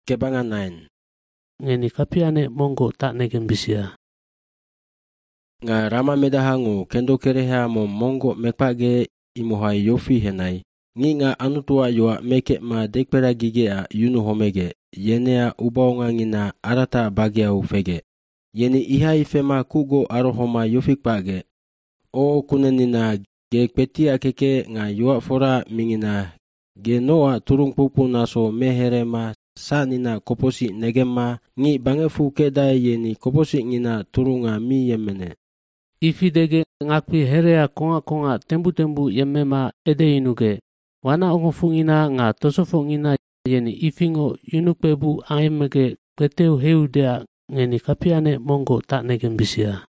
Kebangan 9. Ngeni kapiane mongo tak negen bisia. Nga rama medahangu kendo kereha mo mongo mekpage imohai yofi henai. Ngi nga anutua yoa meke ma dekpera gigea yunu homege. Yenea ubaonga ngina arata bagia ufege. Yeni ihai fema kugo arohoma yofi kpage. O kunenina ge petia keke nga yoa fora mingina. Ge noa turung pupu naso meherema sanina koposi negema ngi bangefu keda yeni koposi ngina turunga mi yemene. Ifidege ngakpi herea konga tembu yemema edeinuge. Wana ongofungina nga tosofongina yeni ifingo yunukbebu aemege keteu heudea ngeni kapiane mongo tak negen bisia.